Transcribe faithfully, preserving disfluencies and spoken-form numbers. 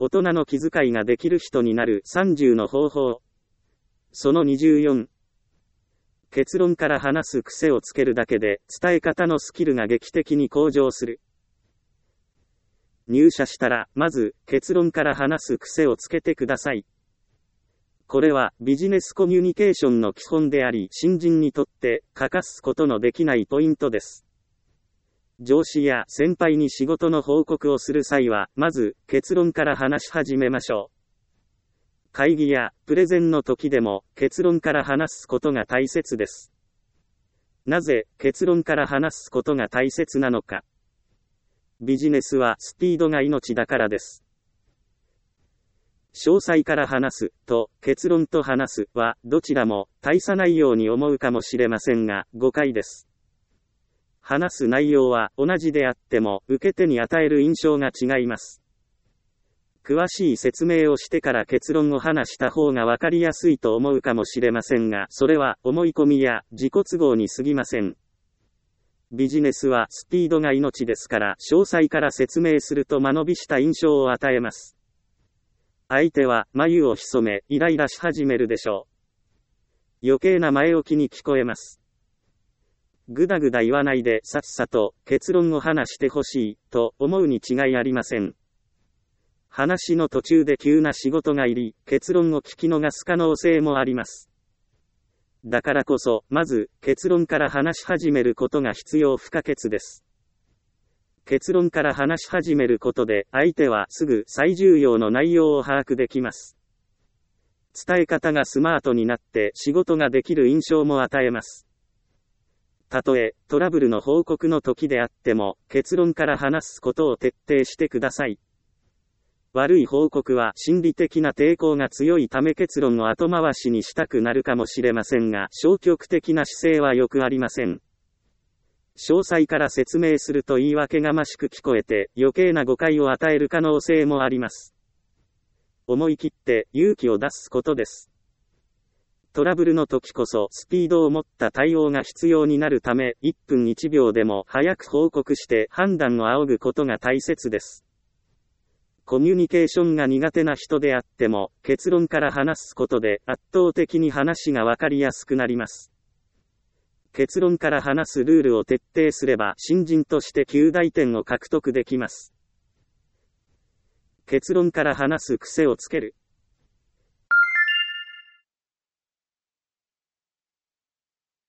大人の気遣いができる人になるさんじゅうの方法。そのにじゅうよん。結論から話す癖をつけるだけで伝え方のスキルが劇的に向上する。入社したら、まず結論から話す癖をつけてください。これはビジネスコミュニケーションの基本であり、新人にとって欠かすことのできないポイントです。上司や先輩に仕事の報告をする際は、まず結論から話し始めましょう。会議やプレゼンの時でも結論から話すことが大切です。なぜ結論から話すことが大切なのか。ビジネスはスピードが命だからです。詳細から話すと結論と話すはどちらも大差ないように思うかもしれませんが、誤解です。話す内容は同じであっても受け手に与える印象が違います。詳しい説明をしてから結論を話した方がわかりやすいと思うかもしれませんが、それは思い込みや自己都合に過ぎません。ビジネスはスピードが命ですから、詳細から説明すると間延びした印象を与えます。相手は眉を潜め、イライラし始めるでしょう。余計な前置きに聞こえます。ぐだぐだ言わないでさっさと結論を話してほしいと思うに違いありません。話の途中で急な仕事が入り、結論を聞き逃す可能性もあります。だからこそ、まず結論から話し始めることが必要不可欠です。結論から話し始めることで、相手はすぐ最重要の内容を把握できます。伝え方がスマートになって仕事ができる印象も与えます。たとえトラブルの報告の時であっても、結論から話すことを徹底してください。悪い報告は心理的な抵抗が強いため結論を後回しにしたくなるかもしれませんが、消極的な姿勢はよくありません。詳細から説明すると言い訳がましく聞こえて余計な誤解を与える可能性もあります。思い切って勇気を出すことです。トラブルの時こそスピードを持った対応が必要になるため、いっぷんいちびょうでも早く報告して判断を仰ぐことが大切です。コミュニケーションが苦手な人であっても、結論から話すことで圧倒的に話がわかりやすくなります。結論から話すルールを徹底すれば、新人としてきゅうだいてんを獲得できます。結論から話す癖をつける。